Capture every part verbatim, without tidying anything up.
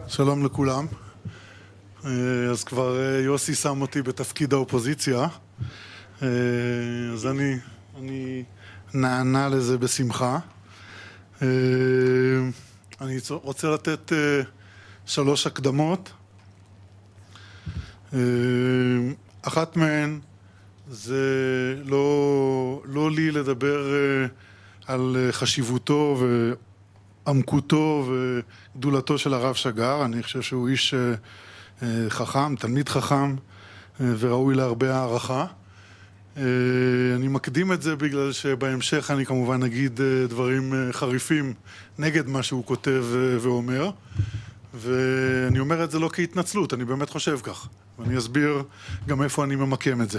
שלום לכולם. אז כבר יוסי שם אותי בתפקיד האופוזיציה, אז אני, אני נענה לזה בשמחה. אני רוצה לתת שלוש הקדמות. אחת מהן זה לא, לא לי לדבר על חשיבותו ועמקותו וגדולתו של הרב שגר. אני חושב שהוא איש חכם, תלמיד חכם וראוי להרבה הערכה. אני מקדים את זה בגלל שבהמשך אני כמובן אגיד דברים חריפים נגד מה שהוא כותב ואומר, ואני אומר את זה לא כהתנצלות, אני באמת חושב כך, ואני אסביר גם איפה אני ממקם את זה.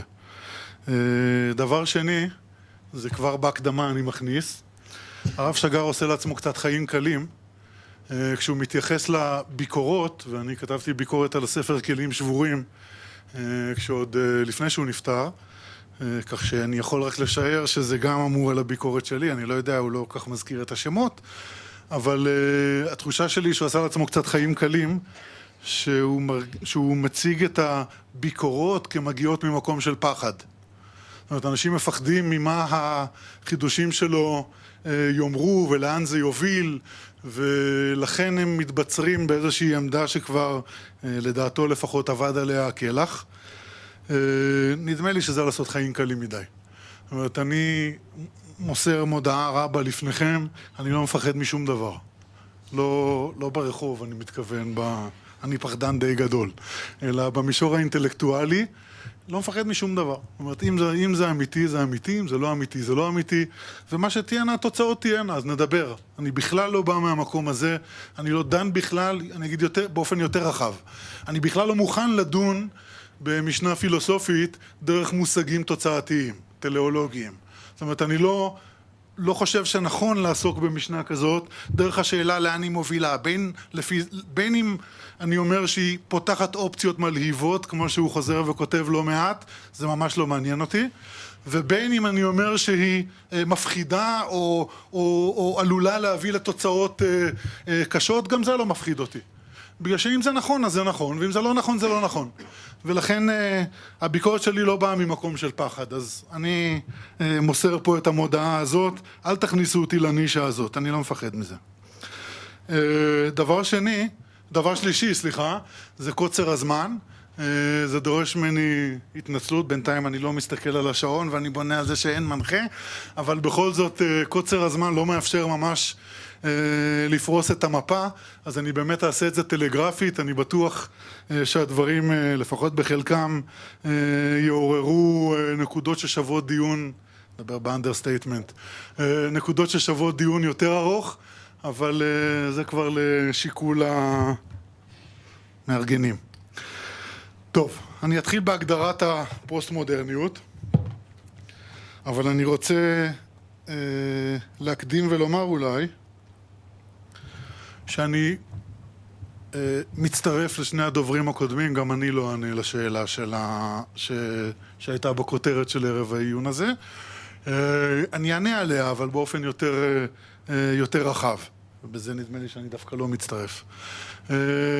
דבר שני, זה כבר בהקדמה אני מכניס, הרב שגר עושה לעצמו קצת חיים קלים כשהוא מתייחס לביקורות, ואני כתבתי ביקורת על הספר כלים שבורים כשעוד לפני שהוא נפטר, כך שאני יכול רק לשער שזה גם אמור על הביקורת שלי, אני לא יודע, הוא לא כך מזכיר את השמות, אבל uh, התחושה שלי שהוא עשה לעצמו קצת חיים קלים, שהוא, מרג... שהוא מציג את הביקורות כמגיעות ממקום של פחד. זאת אומרת, אנשים מפחדים ממה החידושים שלו uh, יאמרו ולאן זה יוביל, ולכן הם מתבצרים באיזושהי עמדה שכבר uh, לדעתו לפחות עבד עליה הכלח. Uh, נדמה לי שזה לעשות חיים קלים מדי. זאת אומרת, אני מוסר מודעה רבה לפניכם, אני לא מפחד משום דבר. לא, לא ברחוב, אני מתכוון, ב... אני פחדן די גדול, אלא במישור האינטלקטואלי, לא מפחד משום דבר. זאת אומרת, אם זה, אם זה אמיתי, זה אמיתי, אם זה לא אמיתי, זה לא אמיתי, ומה שתהיינה, התוצאות תהיינה, אז נדבר. אני בכלל לא בא מהמקום הזה, אני לא דן בכלל, אני אגיד יותר, באופן יותר רחב. אני בכלל לא מוכן לדון במשנה פילוסופית דרך מושגים תוצאתיים, טלאולוגיים. זאת אומרת, אני לא, לא חושב שנכון לעסוק במשנה כזאת דרך השאלה לאן היא מובילה. בין, לפי, בין אם אני אומר שהיא פותחת אופציות מלהיבות, כמו שהוא חוזר וכותב לא מעט, זה ממש לא מעניין אותי. ובין אם אני אומר שהיא מפחידה או, או, או עלולה להביא לתוצאות קשות, גם זה לא מפחיד אותי. בגלל שאם זה נכון, אז זה נכון, ואם זה לא נכון, זה לא נכון. ולכן הביקורת שלי לא באה ממקום של פחד. אז אני מוסר פה את המודעה הזאת, אל תכניסו אותי לנישה הזאת, אני לא מפחד מזה. דבר שני, דבר שלישי, סליחה, זה קוצר הזמן. זה דורש ממני התנצלות, בינתיים אני לא מסתכל על השעון ואני בונה על זה שאין מנחה, אבל בכל זאת קוצר הזמן לא מאפשר ממש לפרוס את המפה, אז אני באמת אעשה את זה טלגרפית. אני בטוח שהדברים, לפחות בחלקם, יעוררו נקודות ששוות דיון, נדבר באנדרסטייטמנט, נקודות ששוות דיון יותר ארוך, אבל זה כבר לשיקול המארגנים. טוב, אני אתחיל בהגדרת הפוסט-מודרניות, אבל אני רוצה אה, להקדים ולומר אולי שאני אה, מצטרף לשני הדוברים הקודמים, גם אני לא אענה לשאלה שלה, ש... שהייתה בכותרת של ערב העיון הזה. אה, אני אענה עליה, אבל באופן יותר, אה, יותר רחב, ובזה נדמה לי שאני דווקא לא מצטרף. אה,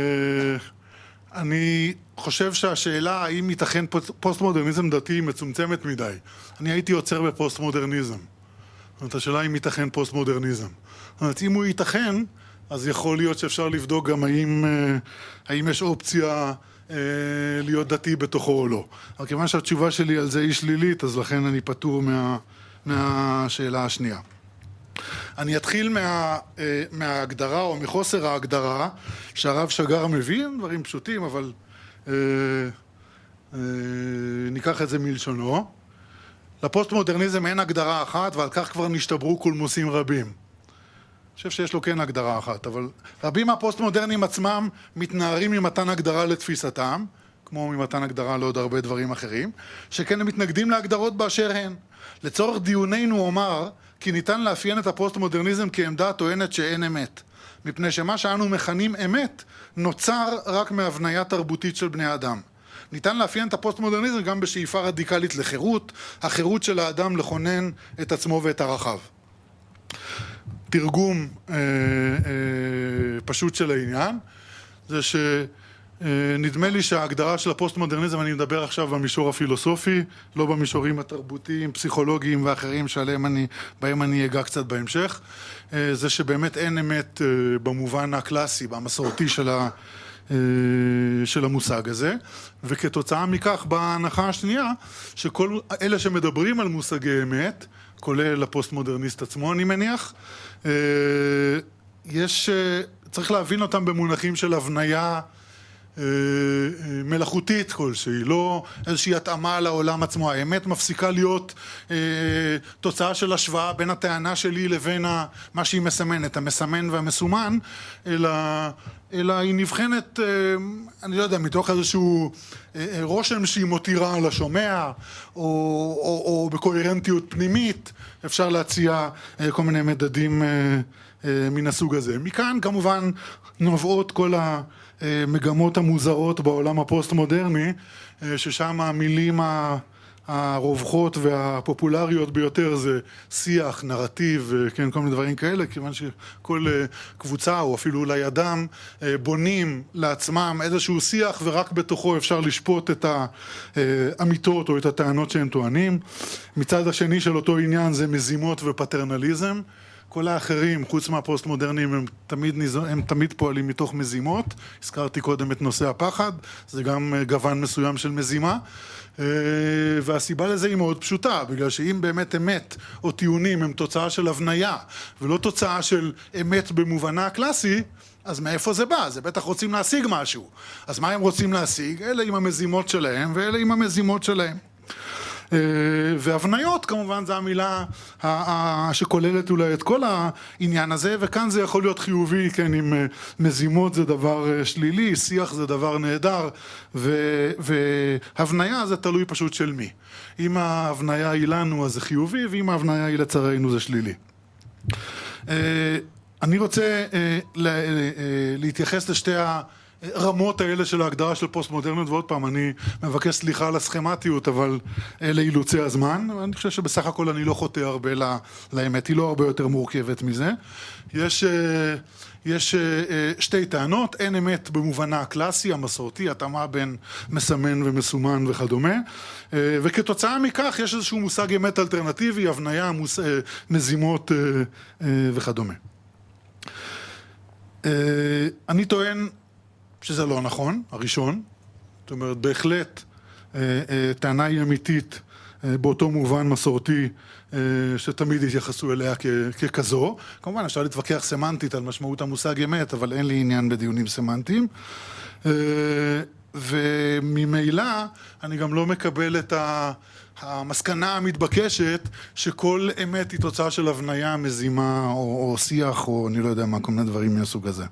אני חושב שהשאלה האם ייתכן פוסט-מודרניזם דתי מצומצמת מדי. אני הייתי יוצר בפוסט-מודרניזם. זאת אומרת, השאלה אם ייתכן פוסט-מודרניזם. זאת אומרת, אם הוא ייתכן, אז יכול להיות שאפשר לבדוק גם האם, האם יש אופציה להיות דתי בתוכו או לא. אבל כיוון שהתשובה שלי על זה היא שלילית, אז לכן אני פטור מה, מהשאלה השנייה. אני אתחיל מה, מההגדרה או מחוסר ההגדרה שהרב שגר מביא, דברים פשוטים, אבל אה, אה, ניקח את זה מלשונו. לפוסט-מודרניזם אין הגדרה אחת, ועל כך כבר נשתברו קולמוסים רבים. אני חושב שיש לו כן הגדרה אחת, אבל רבים מהפוסט-מודרנים עצמם מתנערים ממתן הגדרה לתפיסתם, כמו ממתן הגדרה לעוד הרבה דברים אחרים, שכן הם מתנגדים להגדרות באשר הן. לצורך דיוננו אומר כי ניתן לאפיין את הפוסט-מודרניזם כעמדה טוענת שאין אמת, מפני שמה שאנו מכנים אמת נוצר רק מהבניה תרבותית של בני אדם. ניתן לאפיין את הפוסט-מודרניזם גם בשאיפה רדיקלית לחירות, החירות של האדם לכונן את עצמו ואת ערכיו. תרגום אה, אה, פשוט של העניין, זה שנדמה לי שההגדרה של הפוסט-מודרניזם, אני מדבר עכשיו במישור הפילוסופי, לא במישורים התרבותיים, פסיכולוגיים ואחרים שעליהם אני, בהם אני אגע קצת בהמשך, זה שבאמת אין אמת במובן הקלאסי, במסורתי של ה... של המושג הזה, וכתוצאה מכך בהנחה השנייה, שכל אלה שמדברים על מושגי אמת, כולל הפוסט-מודרניסט עצמו אני מניח, יש, צריך להבין אותם במונחים של הבניה מלאכותית כלשהי, לא איזושהי התאמה לעולם עצמו. האמת מפסיקה להיות תוצאה של השוואה בין הטענה שלי לבין מה שהיא מסמנת, המסמן והמסומן, אלא, אלא היא נבחנת, אני לא יודע, מתוך איזשהו רושם שהיא מותירה על השומע, או, או, או בקוהרנטיות פנימית, אפשר להציע כל מיני מדדים מן הסוג הזה. מכאן כמובן נובעות כל ה... מגמות המוזרות בעולם הפוסט-מודרני, ששם המילים הרווחות והפופולריות ביותר זה שיח, נרטיב, כן, כל מיני דברים כאלה, כיוון שכל קבוצה או אפילו אולי אדם בונים לעצמם איזשהו שיח ורק בתוכו אפשר לשפוט את האמיתות או את הטענות שהם טוענים. מצד השני של אותו עניין זה מזימות ופטרנליזם. כל האחרים, חוץ מהפוסט-מודרניים, הם תמיד, הם תמיד פועלים מתוך מזימות. הזכרתי קודם את נושא הפחד, זה גם גוון מסוים של מזימה. והסיבה לזה היא מאוד פשוטה, בגלל שאם באמת אמת או טיעונים הם תוצאה של הבניה, ולא תוצאה של אמת במובנה הקלאסי, אז מאיפה זה בא? זה בטח רוצים להשיג משהו. אז מה הם רוצים להשיג? אלה עם המזימות שלהם, ואלה עם המזימות שלהם. והבניות כמובן זה המילה שכוללת אולי את כל העניין הזה, וכאן זה יכול להיות חיובי, כן, אם מזימות זה דבר שלילי, שיח זה דבר נהדר, והבניה זה תלוי פשוט של מי. אם ההבניה היא לנו אז זה חיובי, ואם ההבניה היא לצרינו זה שלילי. אני רוצה להתייחס לשתי ה... רמות האלה של ההגדרה של פוסט-מודרניות, ועוד פעם, אני מבקש סליחה על הסכמטיות, אבל אלה אילוצי הזמן, ואני חושב שבסך הכל אני לא חוטא הרבה לאמת, היא לא הרבה יותר מורכבת מזה. יש, יש שתי טענות, אין אמת במובנה הקלאסי, המסורתי, התאמה בין מסמן ומסומן וכדומה, וכתוצאה מכך יש איזשהו מושג אמת אלטרנטיבי, הבניה, מוס, מזימות וכדומה. אני טוען שזה לא נכון, הראשון, זאת אומרת, בהחלט טענה היא אמיתית באותו מובן מסורתי שתמיד התייחסו אליה ככזו. כמובן, אפשר להתווכח סמנטית על משמעות המושג אמת, אבל אין לי עניין בדיונים סמנטיים. וממילא אני גם לא מקבל את המסקנה המתבקשת שכל אמת היא תוצאה של הבניה, מזימה או, או שיח, או אני לא יודע מה, כל מיני דברים מהסוג הזה.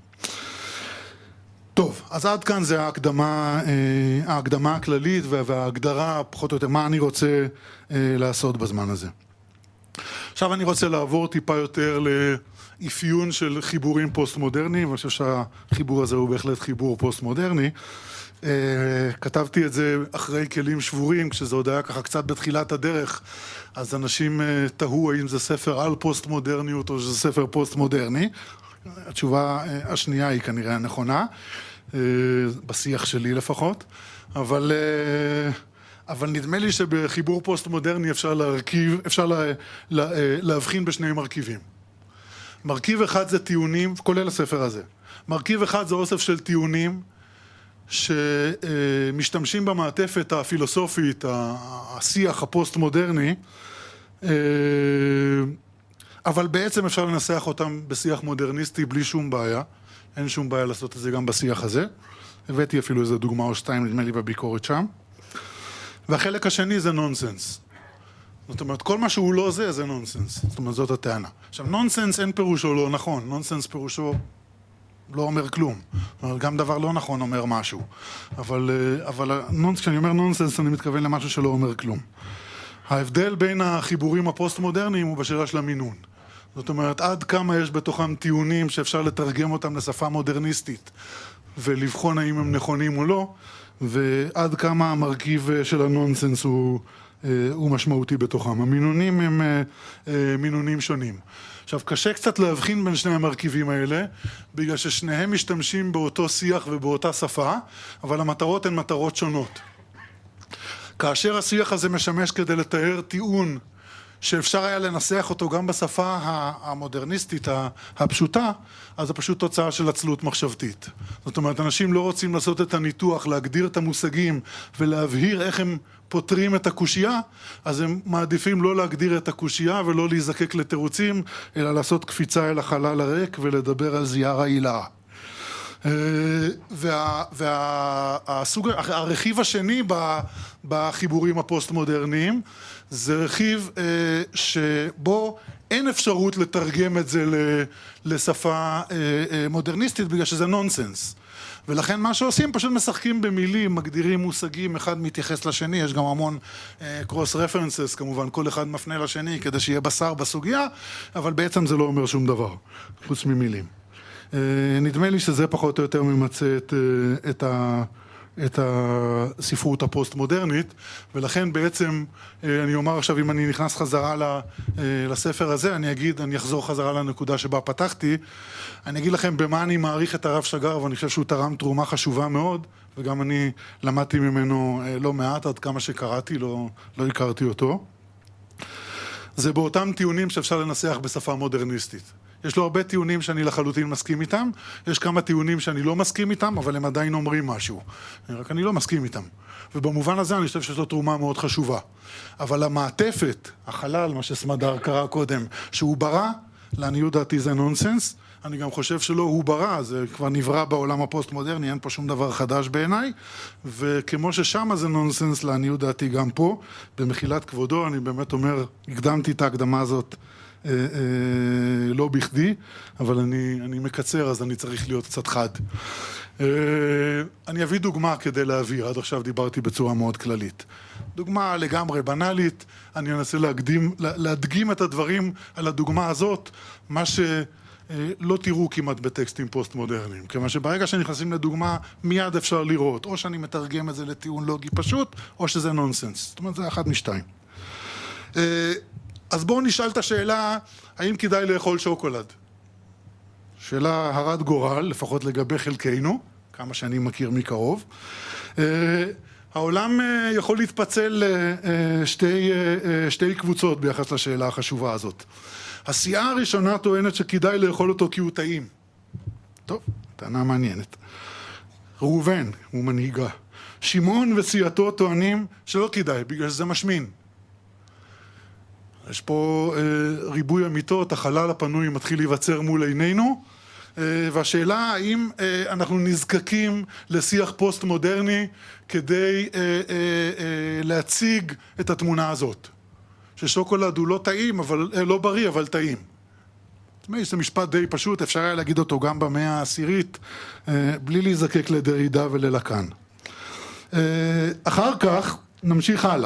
טוב, אז עד כאן זה ההקדמה, ההקדמה הכללית וההגדרה, פחות או יותר, מה אני רוצה לעשות בזמן הזה. עכשיו אני רוצה לעבור טיפה יותר לאפיון של חיבורים פוסט-מודרניים, אני חושב שהחיבור הזה הוא בהחלט חיבור פוסט-מודרני. כתבתי את זה אחרי כלים שבורים, כשזה עוד היה ככה קצת בתחילת הדרך, אז אנשים תהו האם זה ספר על פוסט-מודרניות או שזה ספר פוסט-מודרני. התשובה השנייה היא כנראה הנכונה, בשיח שלי לפחות, אבל, אבל נדמה לי שבחיבור פוסט-מודרני אפשר להרכיב, אפשר לה, לה, להבחין בשני מרכיבים. מרכיב אחד זה טיעונים, כולל הספר הזה. מרכיב אחד זה אוסף של טיעונים שמשתמשים במעטפת הפילוסופית, השיח הפוסט-מודרני, אבל בעצם אפשר לנסח אותם בשיח מודרניסטי בלי שום בעיה. אין שום בעיה לעשות את זה גם בשיח הזה. הבאתי אפילו איזו דוגמה או שתיים, נדמה לי בביקורת שם. והחלק השני זה נונסנס. זאת אומרת, כל מה שהוא לא זה, זה נונסנס. זאת אומרת, זאת הטענה. עכשיו, נונסנס אין פירושו לא נכון. נונסנס פירושו לא אומר כלום. גם דבר לא נכון אומר משהו. אבל, אבל כשאני אומר נונסנס, אני מתכוון למשהו שלא אומר כלום. ההבדל בין החיבורים הפוסט-מודרניים הוא בשאלה של המינון. זאת אומרת, עד כמה יש בתוכם טיעונים שאפשר לתרגם אותם לשפה מודרניסטית ולבחון האם הם נכונים או לא, ועד כמה המרכיב של הנונסנס הוא, הוא משמעותי בתוכם. המינונים הם מינונים שונים. עכשיו, קשה קצת להבחין בין שני המרכיבים האלה, בגלל ששניהם משתמשים באותו שיח ובאותה שפה, אבל המטרות הן מטרות שונות. כאשר השיח הזה משמש כדי לתאר טיעון, שאפשר היה לנסח אותו גם בשפה המודרניסטית הפשוטה, אז זה פשוט תוצאה של עצלות מחשבתית. זאת אומרת, אנשים לא רוצים לעשות את הניתוח, להגדיר את המושגים ולהבהיר איך הם פותרים את הקושייה, אז הם מעדיפים לא להגדיר את הקושייה ולא להיזקק לתירוצים, אלא לעשות קפיצה אל החלל הריק ולדבר על זייר העילה. וה, וה, הסוג, הרכיב השני בחיבורים הפוסט-מודרניים זה רכיב שבו אין אפשרות לתרגם את זה לשפה מודרניסטית בגלל שזה נונסנס. ולכן מה שעושים, פשוט משחקים במילים, מגדירים מושגים, אחד מתייחס לשני, יש גם המון קרוס רפרנסס, כמובן, כל אחד מפנה לשני כדי שיהיה בשר בסוגיה, אבל בעצם זה לא אומר שום דבר, חוץ ממילים. נדמה לי שזה פחות או יותר ממצא את, את, ה, את הספרות הפוסט-מודרנית, ולכן בעצם, אני אומר עכשיו, אם אני נכנס חזרה לספר הזה, אני אגיד, אני אחזור חזרה לנקודה שבה פתחתי, אני אגיד לכם במה אני מעריך את הרב שגר, ואני חושב שהוא תרם תרומה חשובה מאוד, וגם אני למדתי ממנו לא מעט, עד כמה שקראתי, לא, לא הכרתי אותו. זה באותם טיעונים שאפשר לנסח בשפה מודרניסטית. יש לו הרבה טיעונים שאני לחלוטין מסכים איתם, יש כמה טיעונים שאני לא מסכים איתם, אבל הם עדיין אומרים משהו. רק אני לא מסכים איתם. ובמובן הזה אני חושב שיש לו תרומה מאוד חשובה. אבל המעטפת, החלל, מה שסמדר קרא קודם, שהוא ברא, לעניות דעתי זה נונסנס, אני גם חושב שלא הוא ברא, זה כבר נברא בעולם הפוסט-מודרני, אין פה שום דבר חדש בעיניי, וכמו ששם זה נונסנס, לעניות דעתי גם פה, במחילת כבודו, אני באמת אומר, הקדמתי את ההקדמה הזאת, אה, אה, לא בכדי, אבל אני, אני מקצר, אז אני צריך להיות קצת חד. אה, אני אביא דוגמה כדי להעביר, עד עכשיו דיברתי בצורה מאוד כללית. דוגמה לגמרי בנאלית, אני אנסה להקדים, להדגים את הדברים על הדוגמה הזאת, מה ש... לא תראו כמעט בטקסטים פוסט-מודרניים, כיוון שברגע שנכנסים לדוגמה, מיד אפשר לראות, או שאני מתרגם את זה לטיעון לוגי פשוט, או שזה נונסנס. זאת אומרת, זה אחד משתיים. אז בואו נשאל את השאלה, האם כדאי לאכול שוקולד? שאלה הרת גורל, לפחות לגבי חלקנו, כמה שאני מכיר מקרוב. העולם יכול להתפצל לשתי שתי קבוצות ביחס לשאלה החשובה הזאת. הסיעה הראשונה טוענת שכדאי לאכול אותו כי הוא טעים. טוב, טענה מעניינת. ראובן הוא מנהיגה. שמעון וסיעתו טוענים שלא כדאי, בגלל שזה משמין. יש פה אה, ריבוי אמיתות, החלל הפנוי מתחיל להיווצר מול עינינו, אה, והשאלה האם אה, אנחנו נזקקים לשיח פוסט-מודרני כדי אה, אה, אה, להציג את התמונה הזאת. ששוקולד הוא לא טעים, אבל, לא בריא, אבל טעים. זה משפט די פשוט, אפשר היה להגיד אותו גם במאה העשירית, בלי להיזקק לדרידה וללקן. אחר כך נמשיך הלאה.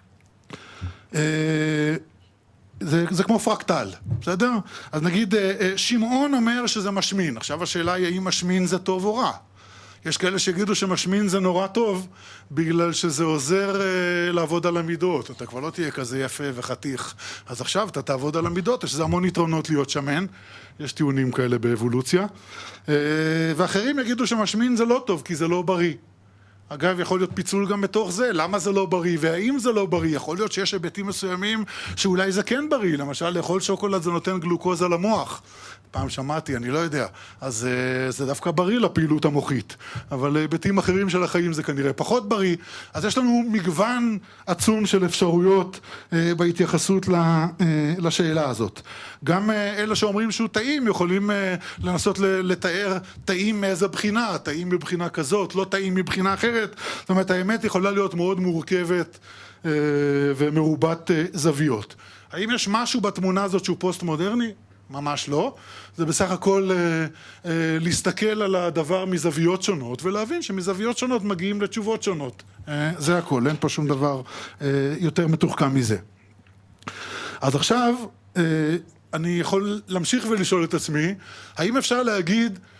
זה, זה כמו פרקטל, בסדר? אז נגיד, שמעון אומר שזה משמין. עכשיו השאלה היא, האם משמין זה טוב או רע? יש כאלה שיגידו שמשמין זה נורא טוב, בגלל שזה עוזר אה, לעבוד על המידות. אתה כבר לא תהיה כזה יפה וחתיך. אז עכשיו אתה תעבוד על המידות, יש לזה המון יתרונות להיות שמן. יש טיעונים כאלה באבולוציה. אה, ואחרים יגידו שמשמין זה לא טוב, כי זה לא בריא. אגב, יכול להיות פיצול גם בתוך זה, למה זה לא בריא, והאם זה לא בריא, יכול להיות שיש היבטים מסוימים שאולי זה כן בריא, למשל לאכול שוקולד זה נותן גלוקוזה למוח, פעם שמעתי, אני לא יודע, אז זה דווקא בריא לפעילות המוחית, אבל היבטים אחרים של החיים זה כנראה פחות בריא, אז יש לנו מגוון עצום של אפשרויות בהתייחסות לשאלה הזאת. גם אלה שאומרים שהוא טעים יכולים לנסות לתאר טעים מאיזה בחינה, טעים מבחינה כזאת, לא טעים מבחינה אחרת, זאת אומרת האמת יכולה להיות מאוד מורכבת ומרובת זוויות. האם יש משהו בתמונה הזאת שהוא פוסט מודרני? ממש לא. זה בסך הכל אה, אה, להסתכל על הדבר מזוויות שונות ולהבין שמזוויות שונות מגיעים לתשובות שונות. אה, זה הכל, אין פה שום דבר אה, יותר מתוחכם מזה. אז עכשיו אה, אני יכול להמשיך ולשאול את עצמי, האם אפשר להגיד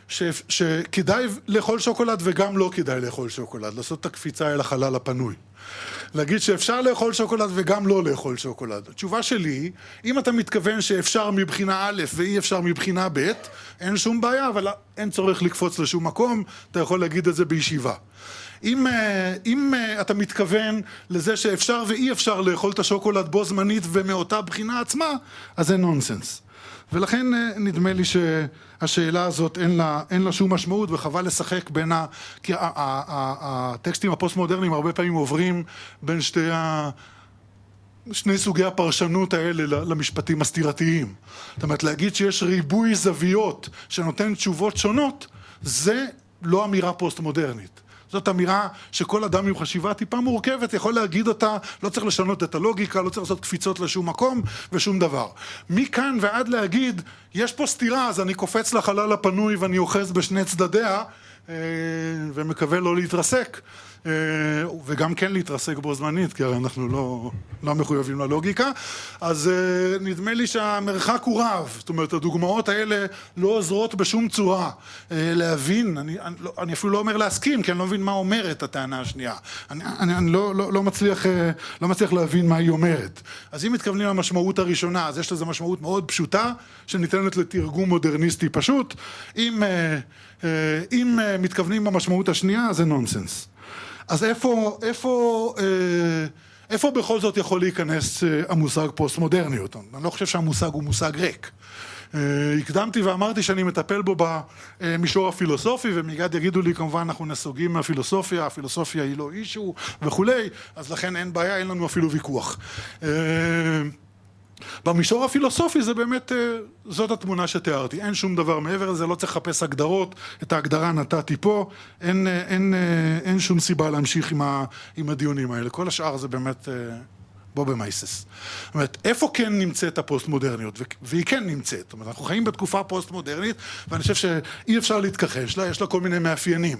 ש, שכדאי לאכול שוקולד וגם לא כדאי לאכול שוקולד, לעשות את הקפיצה אל החלל הפנוי. להגיד שאפשר לאכול שוקולד וגם לא לאכול שוקולד. התשובה שלי, אם אתה מתכוון שאפשר מבחינה א' ואי אפשר מבחינה ב', אין שום בעיה, אבל אין צורך לקפוץ לשום מקום, אתה יכול להגיד את זה בישיבה. אם, אם אתה מתכוון לזה שאפשר ואי אפשר לאכול את השוקולד בו זמנית ומאותה בחינה עצמה, אז זה נונסנס. ולכן נדמה לי שהשאלה הזאת אין לה, אין לה שום משמעות, וחבל לשחק בין ה... כי הטקסטים הפוסט-מודרניים הרבה פעמים עוברים בין שתי ה... שני סוגי הפרשנות האלה למשפטים הסתירתיים. זאת אומרת, להגיד שיש ריבוי זוויות שנותן תשובות שונות, זה לא אמירה פוסט-מודרנית. זאת אמירה שכל אדם עם חשיבה טיפה מורכבת יכול להגיד אותה, לא צריך לשנות את הלוגיקה, לא צריך לעשות קפיצות לשום מקום ושום דבר. מכאן ועד להגיד, יש פה סתירה, אז אני קופץ לחלל הפנוי ואני אוחז בשני צדדיה, ומקווה לא להתרסק, וגם כן להתרסק בו זמנית, כי אנחנו לא, לא מחויבים ללוגיקה. אז נדמה לי שהמרחק הוא רב, זאת אומרת, הדוגמאות האלה לא עוזרות בשום צורה להבין, אני, אני, אני אפילו לא אומר להסכים, כי אני לא מבין מה אומרת הטענה השנייה. אני, אני, אני לא, לא, לא, מצליח, לא מצליח להבין מה היא אומרת. אז אם מתכוונים למשמעות הראשונה, אז יש לזה משמעות מאוד פשוטה, שניתנת לתרגום מודרניסטי פשוט. אם, אם מתכוונים במשמעות השנייה, זה נונסנס. אז איפה, איפה, איפה בכל זאת יכול להיכנס המושג פוסט-מודרניות? אני לא חושב שהמושג הוא מושג ריק. הקדמתי ואמרתי שאני מטפל בו במישור הפילוסופי, ומיד יגידו לי כמובן אנחנו נסוגים מהפילוסופיה, הפילוסופיה היא לא אישו וכולי, אז לכן אין בעיה, אין לנו אפילו ויכוח. במישור הפילוסופי זה באמת, זאת התמונה שתיארתי, אין שום דבר מעבר לזה, לא צריך לחפש הגדרות, את ההגדרה נתתי פה, אין, אין, אין שום סיבה להמשיך עם, ה, עם הדיונים האלה, כל השאר זה באמת בו במייסס. זאת אומרת, איפה כן נמצאת הפוסט-מודרניות, והיא כן נמצאת, זאת אומרת, אנחנו חיים בתקופה פוסט-מודרנית, ואני חושב שאי אפשר להתכחש לה, יש לה כל מיני מאפיינים.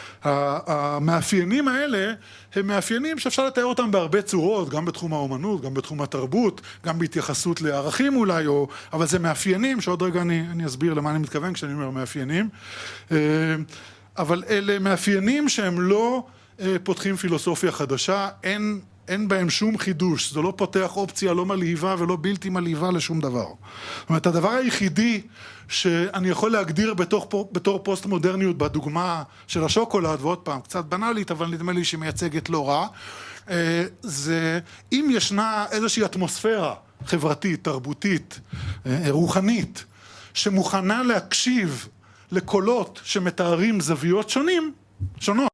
המאפיינים האלה הם מאפיינים שאפשר לתאר אותם בהרבה צורות, גם בתחום האומנות, גם בתחום התרבות, גם בהתייחסות לערכים אולי, או, אבל זה מאפיינים שעוד רגע אני, אני אסביר למה אני מתכוון כשאני אומר מאפיינים. אבל אלה מאפיינים שהם לא פותחים פילוסופיה חדשה, אין, אין בהם שום חידוש, זה לא פותח אופציה לא מלהיבה ולא בלתי מלהיבה לשום דבר. זאת אומרת, הדבר היחידי שאני יכול להגדיר בתור, בתור פוסט-מודרניות בדוגמה של השוקולד, ועוד פעם, קצת בנאלית, אבל נדמה לי שהיא מייצגת לא רע, זה אם ישנה איזושהי אטמוספירה חברתית, תרבותית, רוחנית, שמוכנה להקשיב לקולות שמתארים זוויות שונים, שונות.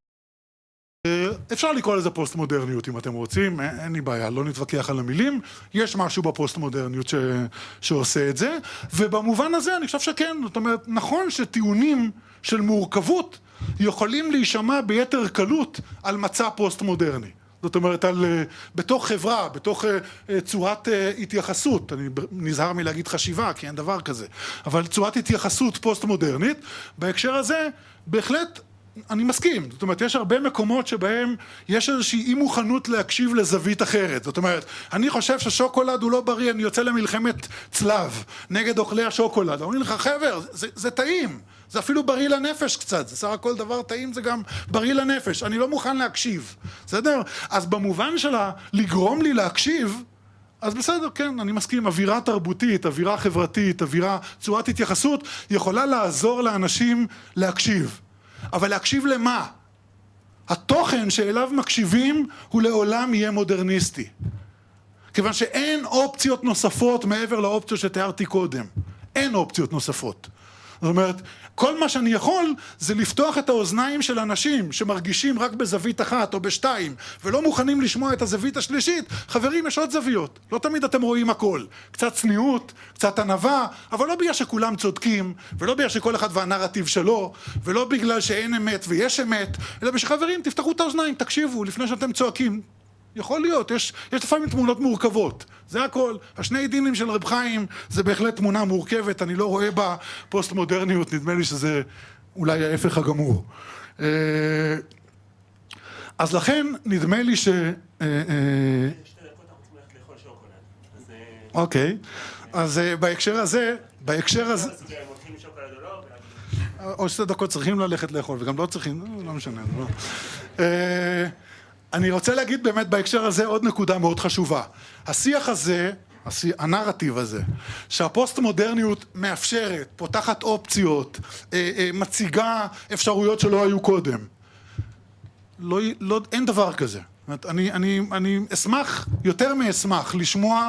אפשר לקרוא לזה פוסט-מודרניות אם אתם רוצים, אין לי בעיה, לא נתווכח על המילים, יש משהו בפוסט-מודרניות ש... שעושה את זה, ובמובן הזה אני חושב שכן, זאת אומרת, נכון שטיעונים של מורכבות יכולים להישמע ביתר קלות על מצע פוסט-מודרני. זאת אומרת, על, בתוך חברה, בתוך צורת התייחסות, אני נזהר מלהגיד חשיבה, כי אין דבר כזה, אבל צורת התייחסות פוסט-מודרנית, בהקשר הזה, בהחלט, אני מסכים, זאת אומרת, יש הרבה מקומות שבהם יש איזושהי אי מוכנות להקשיב לזווית אחרת, זאת אומרת, אני חושב ששוקולד הוא לא בריא, אני יוצא למלחמת צלב נגד אוכלי השוקולד, אומרים לך, חבר, זה, זה טעים, זה אפילו בריא לנפש קצת, זה סך הכל דבר טעים, זה גם בריא לנפש, אני לא מוכן להקשיב, בסדר? אז במובן שלה, לגרום לי להקשיב, אז בסדר, כן, אני מסכים, אווירה תרבותית, אווירה חברתית, אווירה, צורת התייחסות, יכולה לעזור לאנשים להקשיב. אבל להקשיב למה? התוכן שאליו מקשיבים הוא לעולם יהיה מודרניסטי. כיוון שאין אופציות נוספות מעבר לאופציות שתיארתי קודם. אין אופציות נוספות. זאת אומרת, כל מה שאני יכול זה לפתוח את האוזניים של אנשים שמרגישים רק בזווית אחת או בשתיים ולא מוכנים לשמוע את הזווית השלישית. חברים, יש עוד זוויות. לא תמיד אתם רואים הכל. קצת צניעות, קצת ענווה, אבל לא בגלל שכולם צודקים, ולא בגלל שכל אחד והנרטיב שלו, ולא בגלל שאין אמת ויש אמת, אלא בשחברים, תפתחו את האוזניים, תקשיבו לפני שאתם צועקים. יכול להיות, יש, יש לפעמים תמונות מורכבות, זה הכל. השני דינים של רב חיים זה בהחלט תמונה מורכבת, אני לא רואה בה פוסט-מודרניות, נדמה לי שזה אולי ההפך הגמור. אז לכן נדמה לי ש... אוקיי, אז בהקשר הזה, בהקשר הזה... או שתי דקות צריכים ללכת לאכול, וגם לא צריכים, לא משנה. לא. אני רוצה להגיד באמת בהקשר הזה עוד נקודה מאוד חשובה. השיח הזה, הנרטיב הזה, שהפוסט-מודרניות מאפשרת, פותחת אופציות, מציגה אפשרויות שלא היו קודם. לא, לא, אין דבר כזה. אני, אני, אני אשמח, יותר מאשמח, לשמוע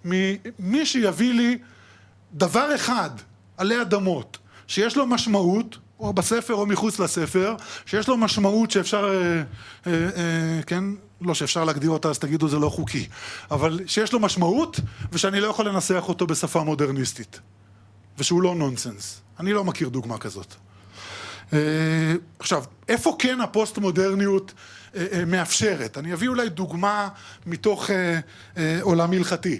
ממי שיביא לי דבר אחד עלי אדמות, שיש לו משמעות, או בספר או מחוץ לספר, שיש לו משמעות שאפשר, אה, אה, אה, כן, לא שאפשר להגדיר אותה, אז תגידו זה לא חוקי, אבל שיש לו משמעות, ושאני לא יכול לנסח אותו בשפה מודרניסטית, ושהוא לא נונסנס. אני לא מכיר דוגמה כזאת. אה, עכשיו, איפה כן הפוסט-מודרניות אה, אה, מאפשרת? אני אביא אולי דוגמה מתוך אה, אה, עולם הלכתי.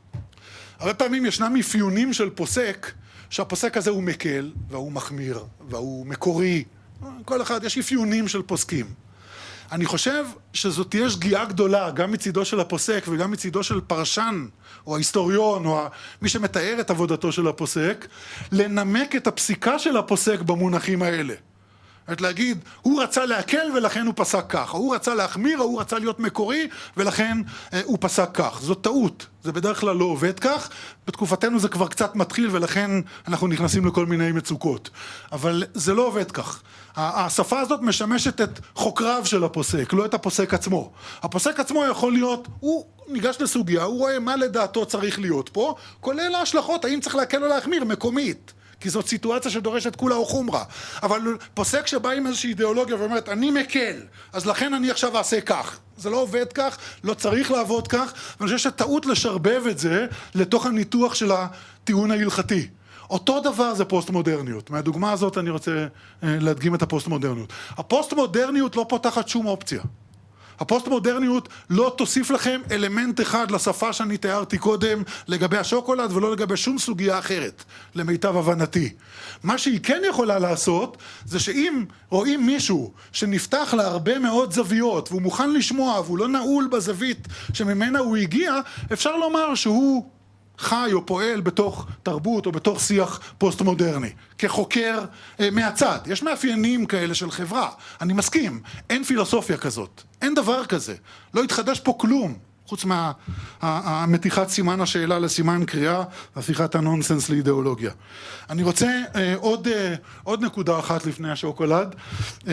הרבה פעמים ישנם אפיונים של פוסק, שהפוסק הזה הוא מקל, והוא מחמיר, והוא מקורי. כל אחד, יש אפיונים של פוסקים. אני חושב שזאת תהיה שגיאה גדולה, גם מצידו של הפוסק, וגם מצידו של פרשן, או ההיסטוריון, או מי שמתאר את עבודתו של הפוסק, לנמק את הפסיקה של הפוסק במונחים האלה. זאת להגיד, הוא רצה להקל ולכן הוא פסק כך, או הוא רצה להחמיר, או הוא רצה להיות מקורי ולכן אה, הוא פסק כך. זאת טעות, זה בדרך כלל לא עובד כך, בתקופתנו זה כבר קצת מתחיל ולכן אנחנו נכנסים לכל מיני מצוקות. אבל זה לא עובד כך. השפה הזאת משמשת את חוקריו של הפוסק, לא את הפוסק עצמו. הפוסק עצמו יכול להיות, הוא ניגש לסוגיה, הוא רואה מה לדעתו צריך להיות פה, כולל ההשלכות, האם צריך להקל או להחמיר, מקומית. כי זאת סיטואציה שדורשת כולה או חומרה. אבל פוסק שבא עם איזושהי אידיאולוגיה ואומרת, אני מקל, אז לכן אני עכשיו אעשה כך. זה לא עובד כך, לא צריך לעבוד כך, ואני חושב שטעות לשרבב את זה לתוך הניתוח של הטיעון ההלכתי. אותו דבר זה פוסט-מודרניות. מהדוגמה הזאת אני רוצה להדגים את הפוסט-מודרניות. הפוסט-מודרניות לא פותחת שום אופציה. הפוסט-מודרניות לא תוסיף לכם אלמנט אחד לשפה שאני תיארתי קודם לגבי השוקולד ולא לגבי שום סוגיה אחרת, למיטב הבנתי. מה שהיא כן יכולה לעשות זה שאם רואים מישהו שנפתח להרבה מאוד זוויות והוא מוכן לשמוע והוא לא נעול בזווית שממנה הוא הגיע, אפשר לומר שהוא חי או פועל בתוך תרבות או בתוך שיח פוסט-מודרני, כחוקר אה, מהצד. יש מאפיינים כאלה של חברה, אני מסכים, אין פילוסופיה כזאת, אין דבר כזה, לא יתחדש פה כלום, חוץ מהמתיחת סימן השאלה לסימן קריאה, והפיכת הנונסנס לאידיאולוגיה. אני רוצה אה, עוד, אה, עוד נקודה אחת לפני השוקולד, אה,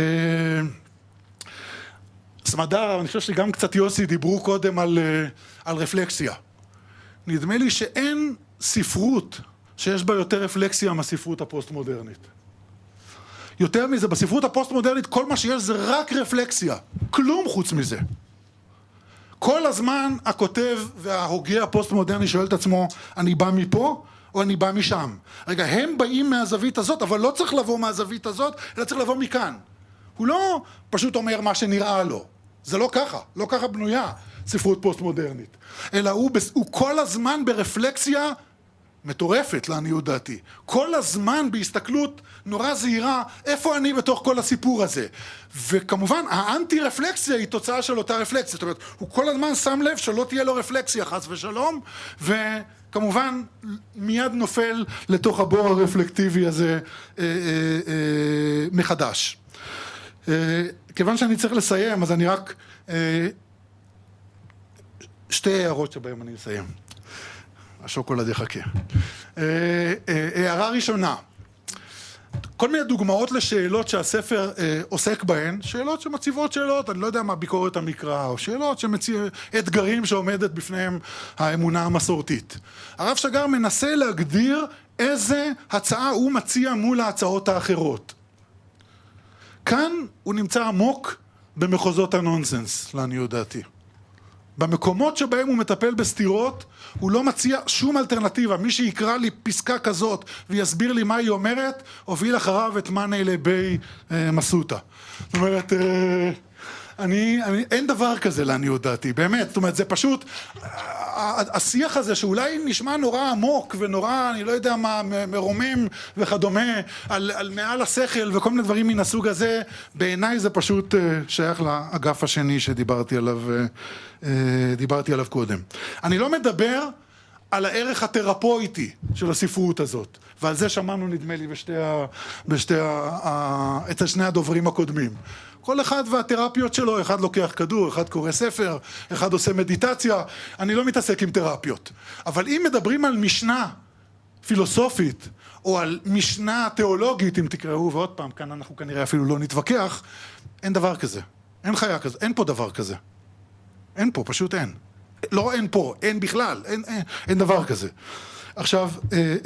סמדר, אני חושב שגם קצת יוסי דיברו קודם על, אה, על רפלקסיה. נדמה לי שאין ספרות שיש בה יותר רפלקסיה מהספרות הפוסט-מודרנית. יותר מזה, בספרות הפוסט-מודרנית כל מה שיש זה רק רפלקסיה, כלום חוץ מזה. כל הזמן הכותב וההוגה הפוסט-מודרני שואל את עצמו, אני בא מפה או אני בא משם? רגע, הם באים מהזווית הזאת, אבל לא צריך לבוא מהזווית הזאת, אלא צריך לבוא מכאן. הוא לא פשוט אומר מה שנראה לו. זה לא ככה, לא ככה בנויה ספרות פוסט-מודרנית. אלא הוא, הוא כל הזמן ברפלקסיה מטורפת, לעניות דעתי. כל הזמן בהסתכלות נורא זהירה, איפה אני בתוך כל הסיפור הזה. וכמובן, האנטי-רפלקסיה היא תוצאה של אותה רפלקסיה. זאת אומרת, הוא כל הזמן שם לב שלא תהיה לו רפלקסיה, חס ושלום, וכמובן, מיד נופל לתוך הבור הרפלקטיבי הזה אה, אה, אה, מחדש. אה, כיוון שאני צריך לסיים, אז אני רק... אה, שתי הערות שבהם אני אסיים. השוקולד יחכה. הערה ראשונה. כל מיני דוגמאות לשאלות שהספר עוסק בהן, שאלות שמציבות שאלות, אני לא יודע מה ביקורת המקרא, או שאלות שמציב אתגרים שעומדת בפניהם האמונה המסורתית. הרב שגר מנסה להגדיר איזה הצעה הוא מציע מול ההצעות האחרות. כאן הוא נמצא עמוק במחוזות הנונסנס, לעניות דעתי. במקומות שבהם הוא מטפל בסתירות, הוא לא מציע שום אלטרנטיבה. מי שיקרא לי פסקה כזאת ויסביר לי מה היא אומרת, הוביל אחריו את מנה לבי אה, מסוטה. זאת אומרת, אה, אני, אני, אין דבר כזה לעניות דעתי, באמת. זאת אומרת, זה פשוט, השיח הזה שאולי נשמע נורא עמוק ונורא, אני לא יודע מה, מרומם וכדומה, על, על מעל השכל וכל מיני דברים מן הסוג הזה, בעיניי זה פשוט שייך לאגף השני שדיברתי עליו, דיברתי עליו קודם. אני לא מדבר על הערך התרפויטי של הספרות הזאת. ועל זה שמענו נדמה לי בשתי ה... בשתי ה... ה... אצל שני הדוברים הקודמים. כל אחד והתרפיות שלו, אחד לוקח כדור, אחד קורא ספר, אחד עושה מדיטציה, אני לא מתעסק עם תרפיות. אבל אם מדברים על משנה פילוסופית, או על משנה תיאולוגית, אם תקראו, ועוד פעם, כאן אנחנו כנראה אפילו לא נתווכח, אין דבר כזה. אין חיה כזה, אין פה דבר כזה. אין פה, פשוט אין. לא אין פה, אין בכלל, אין, אין, אין דבר כזה. עכשיו, אה, אה,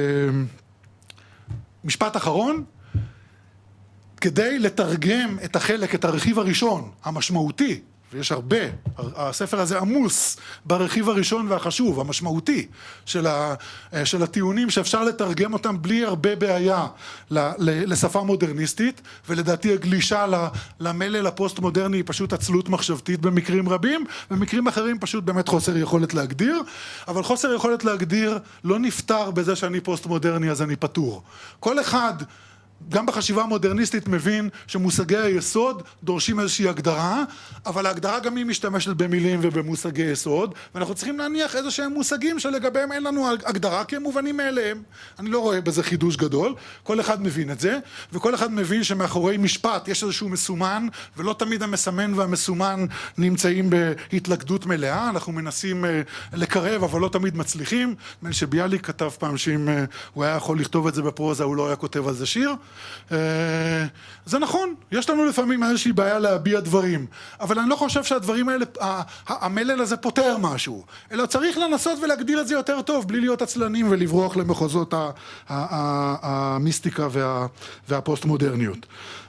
משפט אחרון, כדי לתרגם את החלק, את הרכיב הראשון, המשמעותי, ויש הרבה, הספר הזה עמוס ברכיב הראשון והחשוב, המשמעותי, של, ה, של הטיעונים שאפשר לתרגם אותם בלי הרבה בעיה לשפה מודרניסטית, ולדעתי הגלישה למלל הפוסט-מודרני היא פשוט עצלות מחשבתית במקרים רבים, במקרים אחרים פשוט באמת חוסר יכולת להגדיר, אבל חוסר יכולת להגדיר לא נפטר בזה שאני פוסט-מודרני אז אני פטור. כל אחד גם בחשיבה המודרניסטית מבין שמושגי היסוד דורשים איזושהי הגדרה, אבל ההגדרה גם היא משתמשת במילים ובמושגי יסוד, ואנחנו צריכים להניח איזה שהם מושגים שלגביהם אין לנו הגדרה, כי הם מובנים מאליהם. אני לא רואה בזה חידוש גדול, כל אחד מבין את זה, וכל אחד מבין שמאחורי משפט יש איזשהו מסומן, ולא תמיד המסמן והמסומן נמצאים בהתלכדות מלאה, אנחנו מנסים לקרב, אבל לא תמיד מצליחים. נדמה לי שביאליק כתב פעם שאם הוא היה יכול לכתוב את זה בפרוזה, הוא לא היה כותב על זה שיר. זה נכון, יש לנו לפעמים איזושהי בעיה להביע דברים, אבל אני לא חושב שהדברים האלה, המלל הזה פותר משהו, אלא צריך לנסות ולהגדיר את זה יותר טוב, בלי להיות עצלנים ולברוח למחוזות המיסטיקה והפוסט-מודרניות.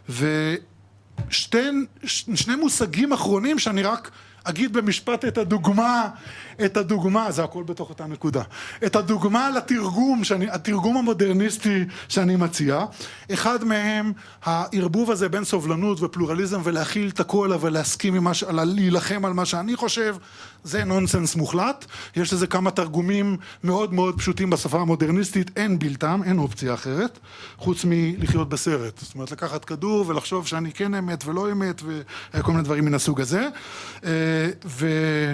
ושני מושגים אחרונים שאני רק אגיד במשפט את הדוגמה, את הדוגמה, זה הכל בתוך אותה נקודה, את הדוגמה לתרגום, שאני, התרגום המודרניסטי שאני מציע. אחד מהם, הערבוב הזה בין סובלנות ופלורליזם ולהכיל את הכל, אבל להסכים עם מה, להילחם על מה שאני חושב, זה נונסנס מוחלט. יש לזה כמה תרגומים מאוד מאוד פשוטים בשפה המודרניסטית, אין בלתם, אין אופציה אחרת, חוץ מלחיות בסרט. זאת אומרת, לקחת כדור ולחשוב שאני כן אמת ולא אמת, וכל מיני דברים מן הסוג הזה. ו...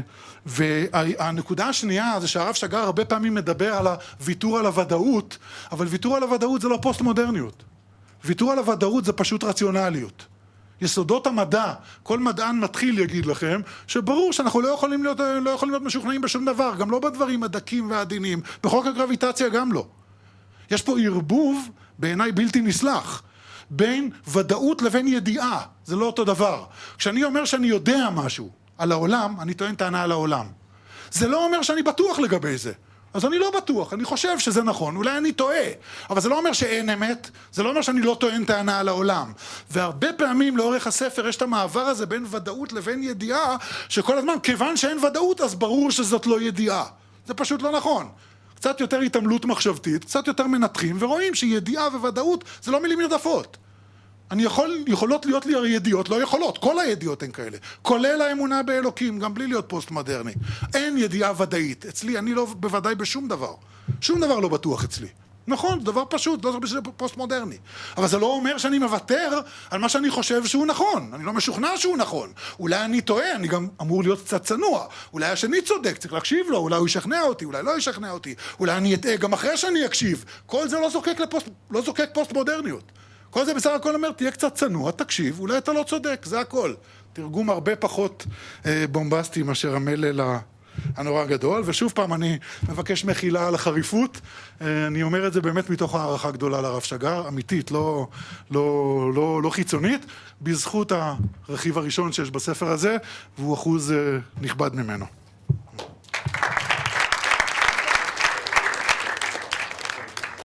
והנקודה השנייה זה שהרב שגר הרבה פעמים מדבר על הוויתור על הוודאות, אבל ויתור על הוודאות זה לא פוסט-מודרניות. ויתור על הוודאות זה פשוט רציונליות. יסודות המדע, כל מדען מתחיל יגיד לכם, שברור שאנחנו לא יכולים להיות, לא יכולים להיות משוכנעים בשום דבר, גם לא בדברים הדקים והעדינים, בחוק הגרביטציה גם לא. יש פה ערבוב בעיניי בלתי נסלח, בין ודאות לבין ידיעה, זה לא אותו דבר. כשאני אומר שאני יודע משהו על העולם, אני טוען טענה על העולם. זה לא אומר שאני בטוח לגבי זה. אז אני לא בטוח, אני חושב שזה נכון, אולי אני טועה, אבל זה לא אומר שאין אמת, זה לא אומר שאני לא טוען טענה על העולם. והרבה פעמים לאורך הספר יש את המעבר הזה בין ודאות לבין ידיעה, שכל הזמן, כיוון שאין ודאות, אז ברור שזאת לא ידיעה. זה פשוט לא נכון. קצת יותר התעמלות מחשבתית, קצת יותר מנתחים, ורואים שידיעה וודאות זה לא מילים נרדפות. אני יכול, יכולות להיות לי ידיעות, לא יכולות, כל הידיעות הן כאלה, כולל האמונה באלוקים, גם בלי להיות פוסט-מודרני. אין ידיעה ודאית, אצלי אני לא בוודאי בשום דבר, שום דבר לא בטוח אצלי. נכון, דבר פשוט, לא בשביל פוסט-מודרני. אבל זה לא אומר שאני מוותר על מה שאני חושב שהוא נכון, אני לא משוכנע שהוא נכון. אולי אני טועה, אני גם אמור להיות קצת צנוע, אולי השני צודק, צריך להקשיב לו, אולי הוא ישכנע אותי, אולי לא ישכנע אותי, אולי אני אטעה גם אחרי שאני אקשיב. כל זה לא זוקק לפוסט, לא זוקק פוסט-מודרניות. כל זה בסך הכל אומר, תהיה קצת צנוע, תקשיב, אולי אתה לא צודק, זה הכל. תרגום הרבה פחות אה, בומבסטי מאשר המלל הנורא גדול, ושוב פעם אני מבקש מחילה על החריפות, אה, אני אומר את זה באמת מתוך הערכה גדולה לרב שגר, אמיתית, לא, לא, לא, לא חיצונית, בזכות הרכיב הראשון שיש בספר הזה, והוא אחוז אה, נכבד ממנו.